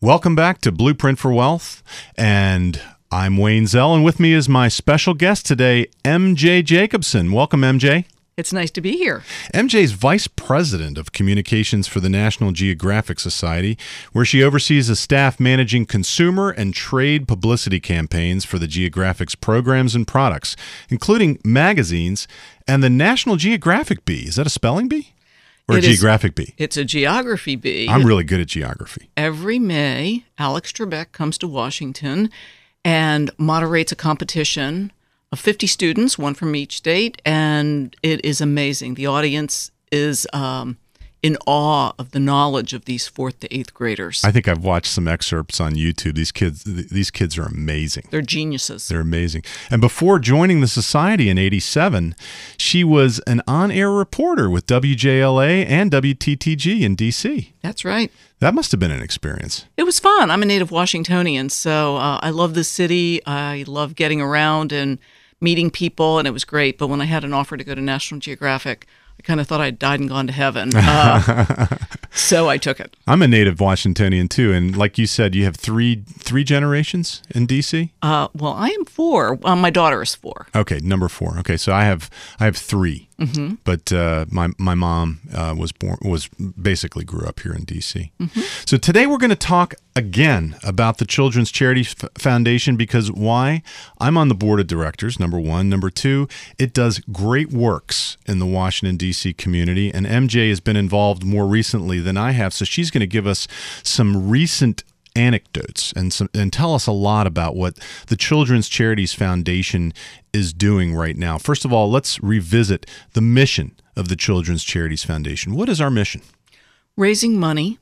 Welcome back to Blueprint for Wealth, and I'm Wayne Zell, and with me is my special guest today, MJ Jacobson. Welcome, MJ. It's nice to be here. MJ is Vice President of Communications for the National Geographic Society, where she oversees a staff managing consumer and trade publicity campaigns for the Geographic's programs and products, including magazines and the National Geographic Bee. Is that a spelling bee? Or a geographic bee? It's a geography bee. I'm really good at geography. Every May, Alex Trebek comes to Washington and moderates a competition of 50 students, one from each state, and it is amazing. The audience is in awe of the knowledge of these 4th to 8th graders. I think I've watched some excerpts on YouTube. These kids are amazing. They're geniuses. They're amazing. And before joining the society in '87, she was an on-air reporter with WJLA and WTTG in D.C. That's right. That must have been an experience. It was fun. I'm a native Washingtonian, so I love the city. I love getting around and meeting people, and it was great. But when I had an offer to go to National Geographic, I kind of thought I'd died and gone to heaven. So I took it. I'm a native Washingtonian too, and like you said, you have three generations in D.C. Well, I am 4. My daughter is 4. Okay, number 4. Okay, so I have 3. Mm-hmm. But my mom basically grew up here in D.C. Mm-hmm. So today we're going to talk again about the Children's Charity Foundation, because why? I'm on the board of directors, number 1. Number 2, it does great works in the Washington, D.C. community, and MJ has been involved more recently than I have, so she's going to give us some recent anecdotes and tell us a lot about what the Children's Charities Foundation is doing right now. First of all, let's revisit the mission of the Children's Charities Foundation. What is our mission? Raising money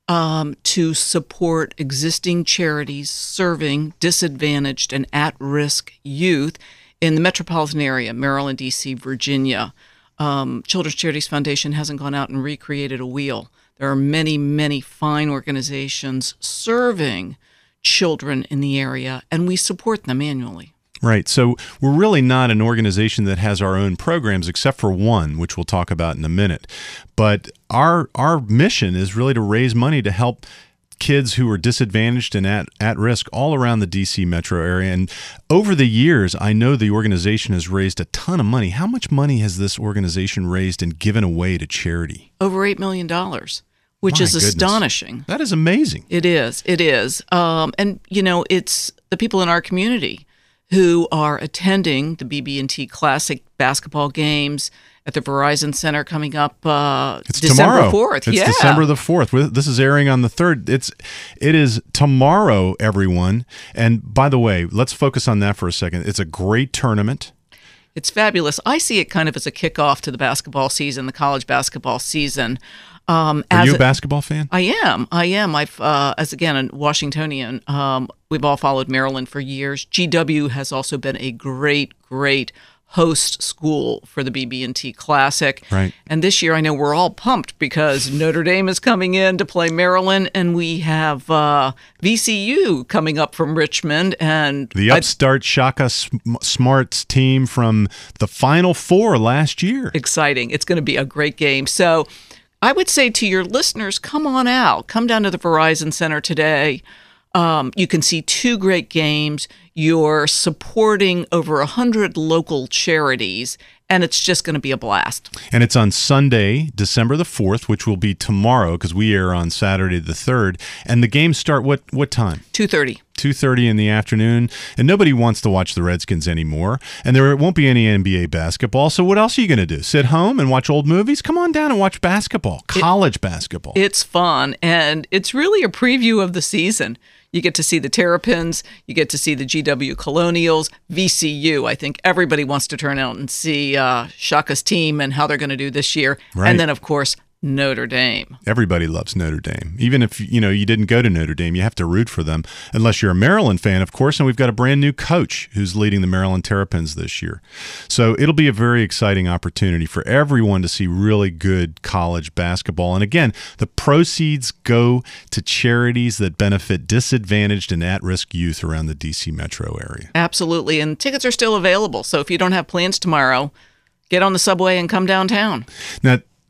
to support existing charities serving disadvantaged and at-risk youth in the metropolitan area, Maryland, D.C., Virginia. Children's Charities Foundation hasn't gone out and recreated a wheel. There are many, many fine organizations serving children in the area, and we support them annually. Right. So we're really not an organization that has our own programs, except for one, which we'll talk about in a minute. But our mission is really to raise money to help kids who are disadvantaged and at risk all around the D.C. metro area. And over the years, I know the organization has raised a ton of money. How much money has this organization raised and given away to charity? Over $8 million, which is astonishing. That is amazing. It is. It is. And, you know, it's the people in our community who are attending the BB&T Classic basketball games at the Verizon Center coming up it's December tomorrow. 4th. It's December the 4th. This is airing on the 3rd. It is tomorrow, everyone. And by the way, let's focus on that for a second. It's a great tournament. It's fabulous. I see it kind of as a kickoff to the basketball season, the college basketball season. Are you a basketball fan? I am. I've, as again, a Washingtonian, we've all followed Maryland for years. GW has also been a great host school for the BB&T Classic. Right. And this year, I know we're all pumped because Notre Dame is coming in to play Maryland, and we have VCU coming up from Richmond. And the upstart Shaka Smarts team from the Final Four last year. Exciting. It's going to be a great game. So I would say to your listeners, come on out. Come down to the Verizon Center today. You can see 2 great games. You're supporting over 100 local charities, and it's just going to be a blast. And it's on Sunday, December the 4th, which will be tomorrow because we air on Saturday the 3rd. And the games start what time? 2:30. 2:30 in the afternoon, and nobody wants to watch the Redskins anymore, and there won't be any NBA basketball, so what else are you going to do? Sit home and watch old movies? Come on down and watch basketball, college basketball. It's fun, and it's really a preview of the season. You get to see the Terrapins, you get to see the GW Colonials, VCU. I think everybody wants to turn out and see Shaka's team and how they're going to do this year, right. And then, of course, Notre Dame. Everybody loves Notre Dame. Even if you didn't go to Notre Dame, you have to root for them, unless you're a Maryland fan, of course, and we've got a brand new coach who's leading the Maryland Terrapins this year. So it'll be a very exciting opportunity for everyone to see really good college basketball. And again, the proceeds go to charities that benefit disadvantaged and at-risk youth around the D.C. metro area. Absolutely, and tickets are still available. So if you don't have plans tomorrow, get on the subway and come downtown. Now,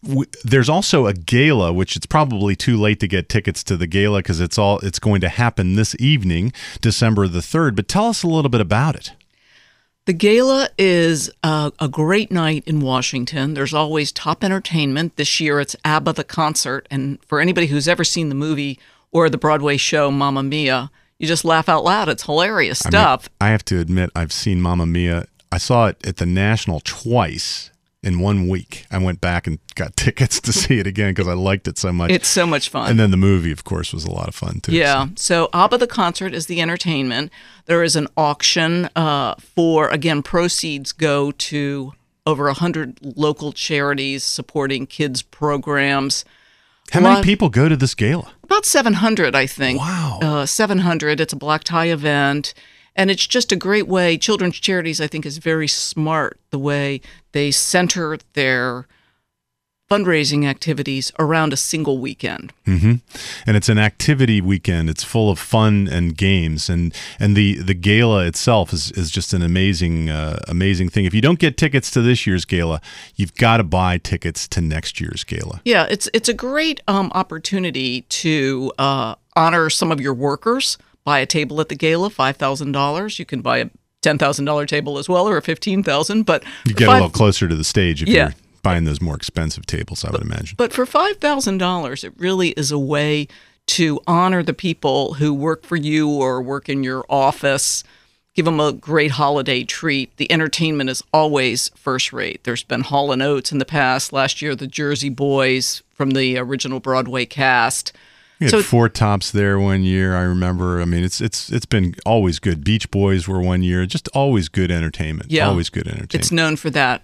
there's also a gala, which it's probably too late to get tickets to the gala because it's going to happen this evening, December the 3rd. But tell us a little bit about it. The gala is a great night in Washington. There's always top entertainment. This year it's ABBA the concert. And for anybody who's ever seen the movie or the Broadway show Mamma Mia, you just laugh out loud. It's hilarious stuff. I have to admit, I've seen Mamma Mia. I saw it at the National twice in 1 week. I went back and got tickets to see it again because I liked it so much. It's so much fun. And then the movie, of course, was a lot of fun, too. Yeah. So ABBA the concert is the entertainment. There is an auction for, again, proceeds go to over 100 local charities supporting kids' programs. How many people go to this gala? About 700, I think. Wow. 700. It's a black tie event. And it's just a great way. Children's Charities, I think, is very smart the way they center their fundraising activities around a single weekend. Mm-hmm. And it's an activity weekend. It's full of fun and games. And the gala itself is just an amazing thing. If you don't get tickets to this year's gala, you've got to buy tickets to next year's gala. Yeah, it's a great opportunity to honor some of your workers. Buy a table at the gala, $5,000. You can buy a $10,000 table as well, or a $15,000. But you get a little closer to the stage if you're buying those more expensive tables, I would imagine. But for $5,000, it really is a way to honor the people who work for you or work in your office. Give them a great holiday treat. The entertainment is always first rate. There's been Hall & Oates in the past. Last year, the Jersey Boys from the original Broadway cast. We had Four Tops there 1 year, I remember. I mean, it's been always good. Beach Boys were 1 year. Just always good entertainment. Yeah. Always good entertainment. It's known for that.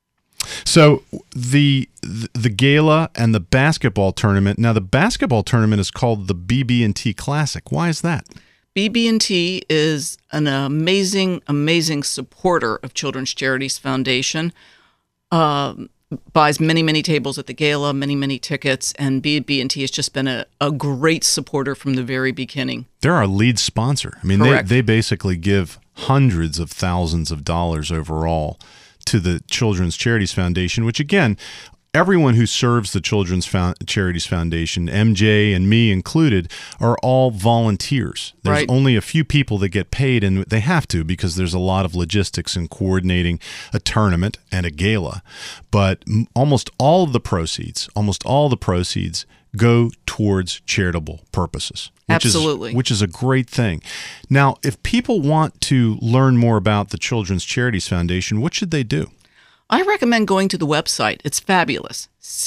So the gala and the basketball tournament. Now, the basketball tournament is called the BB&T Classic. Why is that? BB&T is an amazing supporter of Children's Charities Foundation. Buys many tables at the gala, many tickets, and BB&T has just been a great supporter from the very beginning. They're our lead sponsor. I mean, they basically give hundreds of thousands of dollars overall to the Children's Charities Foundation, which, again, everyone who serves the Children's Charities Foundation, MJ and me included, are all volunteers. There's only a few people that get paid, and they have to because there's a lot of logistics in coordinating a tournament and a gala. But almost all the proceeds go towards charitable purposes. Absolutely. Which is a great thing. Now, if people want to learn more about the Children's Charities Foundation, what should they do? I recommend going to the website. It's fabulous.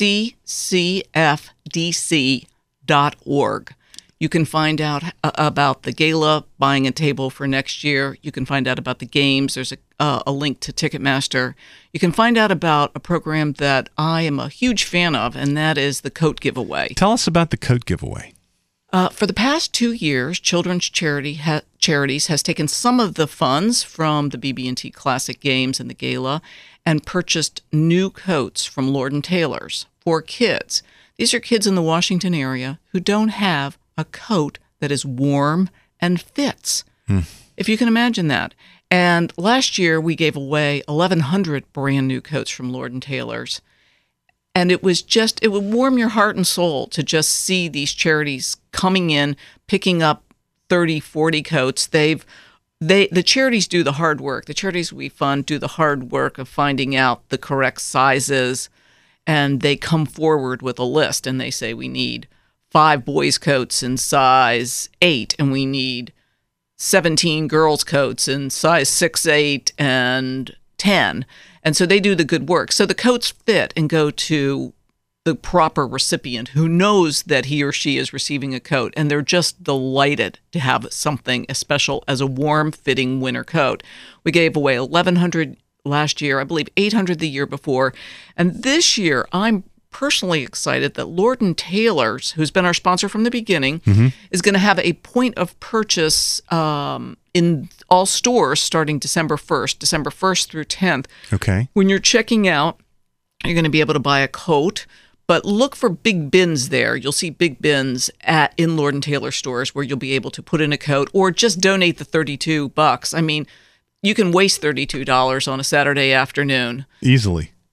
ccfdc.org. You can find out about the gala, buying a table for next year. You can find out about the games. There's a link to Ticketmaster. You can find out about a program that I am a huge fan of, and that is the coat giveaway. Tell us about the coat giveaway. For the past 2 years, Children's Charities has taken some of the funds from the BB&T Classic Games and the gala and purchased new coats from Lord & Taylor's for kids. These are kids in the Washington area who don't have a coat that is warm and fits, if you can imagine that. And last year, we gave away 1,100 brand new coats from Lord & Taylor's. And it would warm your heart and soul to just see these charities coming in, picking up 30, 40 coats. The charities do the hard work. The charities we fund do the hard work of finding out the correct sizes, and they come forward with a list, and they say we need 5 boys' coats in size 8, and we need 17 girls' coats in size 6, 8, and 10. And so they do the good work. So the coats fit and go to the proper recipient who knows that he or she is receiving a coat. And they're just delighted to have something as special as a warm-fitting winter coat. We gave away 1,100 last year, I believe 800 the year before. And this year, I'm personally excited that Lord & Taylor's, who's been our sponsor from the beginning, is going to have a point of purchase in all stores starting December 1st through 10th. Okay. When you're checking out, you're going to be able to buy a coat, but look for big bins there. You'll see big bins in Lord & Taylor stores where you'll be able to put in a coat or just donate the $32. I mean, you can waste $32 on a Saturday afternoon. Easily.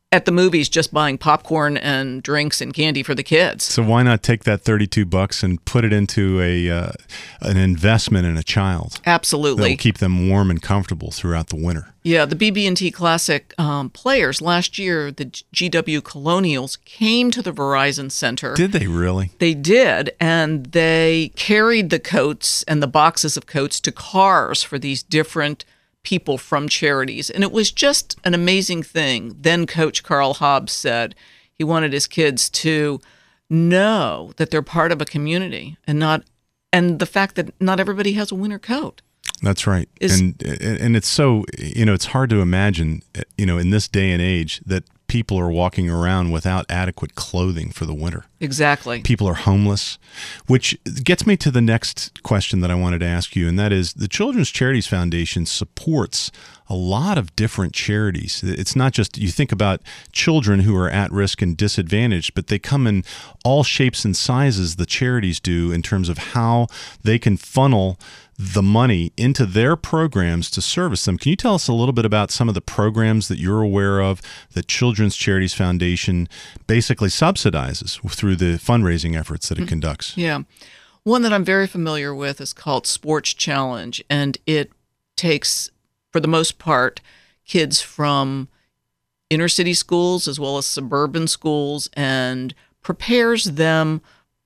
at the movies just buying popcorn and drinks and candy for the kids. So why not take that $32 and put it into an investment in a child? Absolutely. That'll keep them warm and comfortable throughout the winter. Yeah, the BB&T Classic players last year, the GW Colonials, came to the Verizon Center. Did they really? They did, and they carried the coats and the boxes of coats to cars for these different people from charities. And it was just an amazing thing. Then Coach Carl Hobbs said he wanted his kids to know that they're part of a community and the fact that not everybody has a winter coat. That's right. And it's so, it's hard to imagine, in this day and age that people are walking around without adequate clothing for the winter. Exactly. People are homeless, which gets me to the next question that I wanted to ask you, and that is the Children's Charities Foundation supports a lot of different charities. It's not just, you think about children who are at risk and disadvantaged, but they come in all shapes and sizes, the charities do, in terms of how they can funnel the money into their programs to service them. Can you tell us a little bit about some of the programs that you're aware of that Children's Charities Foundation basically subsidizes through the fundraising efforts that it conducts? Yeah. One that I'm very familiar with is called Sports Challenge, and it takes, for the most part, kids from inner city schools as well as suburban schools and prepares them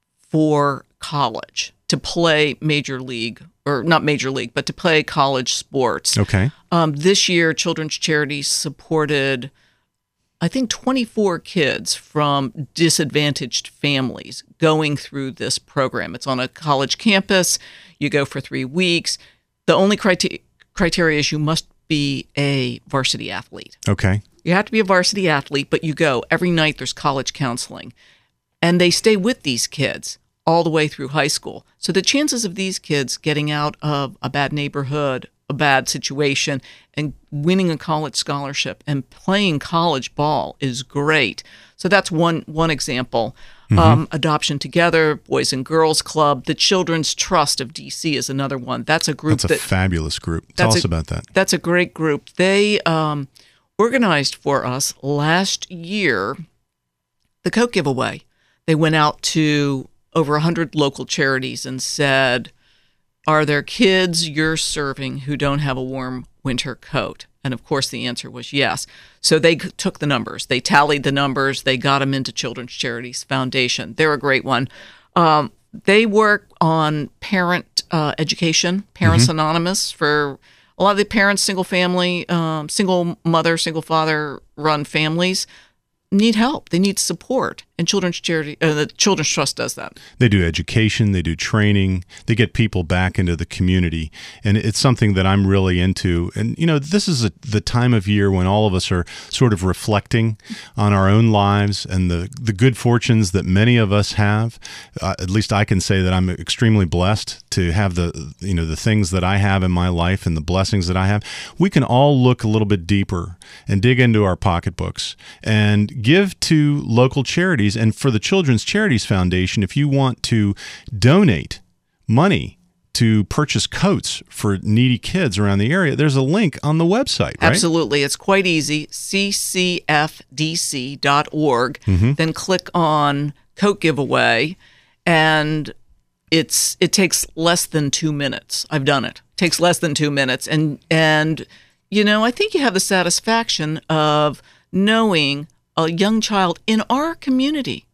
for college to play major league, or not major league, but to play college sports. Okay. This year, Children's Charities supported, I think, 24 kids from disadvantaged families going through this program. It's on a college campus. You go for 3 weeks. The only criteria is you must be a varsity athlete. Okay. You have to be a varsity athlete, but you go. Every night there's college counseling. And they stay with these kids all the way through high school. So the chances of these kids getting out of a bad neighborhood, a bad situation, and winning a college scholarship and playing college ball is great. So that's one example. Adoption Together, Boys and Girls Club, the Children's Trust of DC is another one. That's a group. That's a fabulous group. Tell us about that. That's a great group. They organized for us last year the coat giveaway. They went out to over 100 local charities and said, are there kids you're serving who don't have a warm winter coat? And of course, the answer was yes. So they took the numbers. They tallied the numbers. They got them into Children's Charities Foundation. They're a great one. They work on parent education, Parents Anonymous, for a lot of the parents, single family, single mother, single father run families need help. They need support. And the Children's Trust does that. They do education. They do training. They get people back into the community. And it's something that I'm really into. And, this is the time of year when all of us are sort of reflecting on our own lives and the good fortunes that many of us have. At least I can say that I'm extremely blessed to have the things that I have in my life and the blessings that I have. We can all look a little bit deeper and dig into our pocketbooks and give to local charities. And for the Children's Charities Foundation, if you want to donate money to purchase coats for needy kids around the area, there's a link on the website, right? Absolutely. It's quite easy, ccfdc.org. Then click on Coat Giveaway, and it takes less than 2 minutes. I've done it. It takes less than 2 minutes. And I think you have the satisfaction of knowing a young child in our community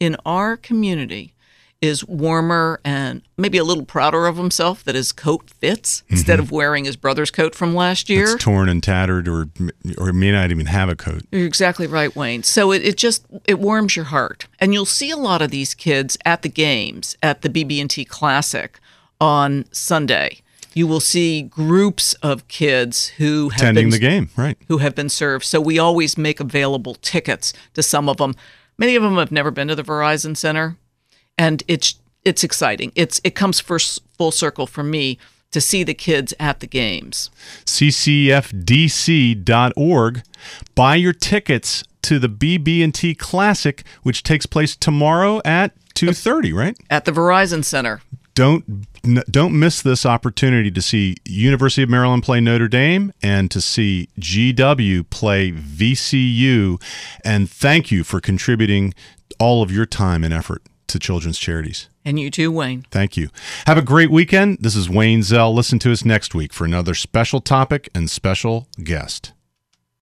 is warmer and maybe a little prouder of himself that his coat fits instead of wearing his brother's coat from last year. It's torn and tattered or may not even have a coat. You're exactly right, Wayne. So it warms your heart. And you'll see a lot of these kids at the games, at the BB&T Classic on Sunday. You will see groups of kids who have attending the game, right? Who have been served. So we always make available tickets to some of them. Many of them have never been to the Verizon Center, and it's exciting. It comes full circle for me to see the kids at the games. ccfdc.org. Buy your tickets to the BB&T Classic, which takes place tomorrow at 2:30, right? At the Verizon Center. don't miss this opportunity to see University of Maryland play Notre Dame and to see GW play VCU. And thank you for contributing all of your time and effort to children's charities. And you too, Wayne. Thank you. Have a great weekend. This is Wayne Zell. Listen to us next week for another special topic and special guest.